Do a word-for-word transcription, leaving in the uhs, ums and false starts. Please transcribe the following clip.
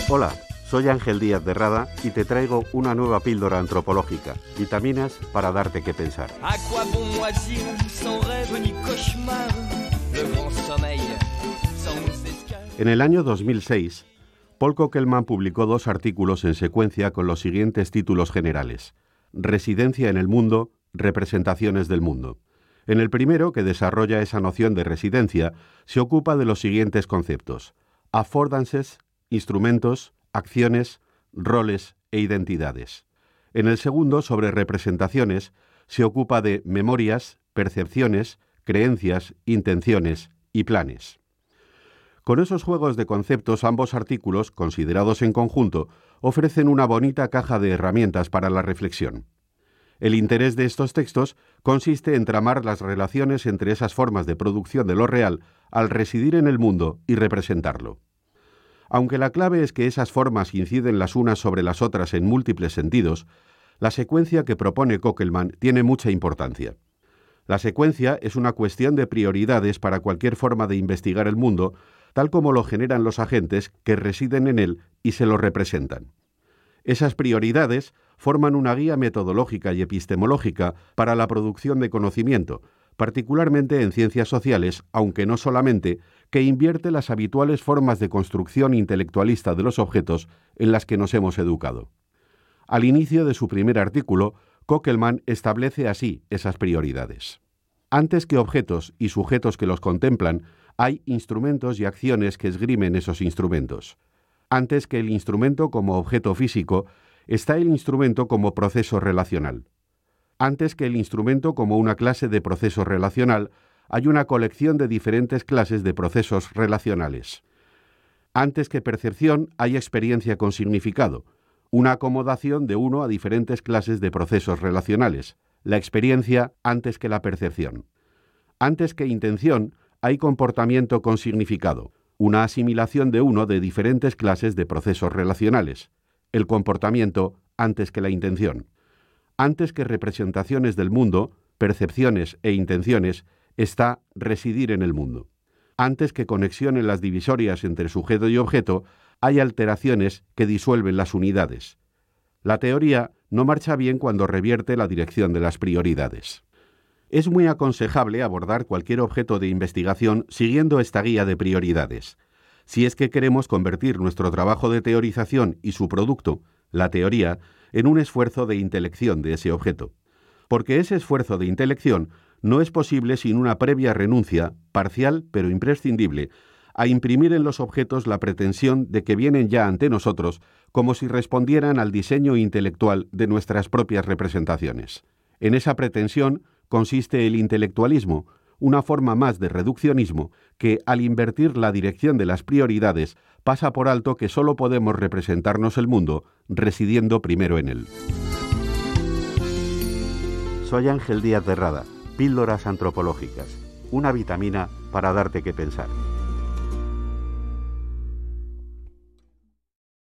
Hola, soy Ángel Díaz de Rada y te traigo una nueva píldora antropológica, vitaminas para darte que pensar. En el año dos mil seis, Paul Kokelman publicó dos artículos en secuencia con los siguientes títulos generales: Residencia en el mundo, representaciones del mundo. En el primero, que desarrolla esa noción de residencia, se ocupa de los siguientes conceptos: affordances, instrumentos, acciones, roles e identidades. En el segundo, sobre representaciones, se ocupa de memorias, percepciones, creencias, intenciones y planes. Con esos juegos de conceptos, ambos artículos, considerados en conjunto, ofrecen una bonita caja de herramientas para la reflexión. El interés de estos textos consiste en tramar las relaciones entre esas formas de producción de lo real al residir en el mundo y representarlo. Aunque la clave es que esas formas inciden las unas sobre las otras en múltiples sentidos, la secuencia que propone Kokelman tiene mucha importancia. La secuencia es una cuestión de prioridades para cualquier forma de investigar el mundo, tal como lo generan los agentes que residen en él y se lo representan. Esas prioridades forman una guía metodológica y epistemológica para la producción de conocimiento, particularmente en ciencias sociales, aunque no solamente, que invierte las habituales formas de construcción intelectualista de los objetos en las que nos hemos educado. Al inicio de su primer artículo, Kokelman establece así esas prioridades. Antes que objetos y sujetos que los contemplan, hay instrumentos y acciones que esgrimen esos instrumentos. Antes que el instrumento como objeto físico, está el instrumento como proceso relacional. Antes que el instrumento como una clase de proceso relacional, hay una colección de diferentes clases de procesos relacionales. Antes que percepción, hay experiencia con significado, una acomodación de uno a diferentes clases de procesos relacionales, la experiencia antes que la percepción. Antes que intención, hay comportamiento con significado, una asimilación de uno de diferentes clases de procesos relacionales, el comportamiento antes que la intención. Antes que representaciones del mundo, percepciones e intenciones, está residir en el mundo. Antes que conexión en las divisorias entre sujeto y objeto, hay alteraciones que disuelven las unidades. La teoría no marcha bien cuando revierte la dirección de las prioridades. Es muy aconsejable abordar cualquier objeto de investigación siguiendo esta guía de prioridades. Si es que queremos convertir nuestro trabajo de teorización y su producto, la teoría, en un esfuerzo de intelección de ese objeto. Porque ese esfuerzo de intelección no es posible sin una previa renuncia, parcial pero imprescindible, a imprimir en los objetos la pretensión de que vienen ya ante nosotros como si respondieran al diseño intelectual de nuestras propias representaciones. En esa pretensión consiste el intelectualismo, una forma más de reduccionismo que, al invertir la dirección de las prioridades, pasa por alto que solo podemos representarnos el mundo residiendo primero en él. Soy Ángel Díaz de Rada, Píldoras Antropológicas, una vitamina para darte que pensar.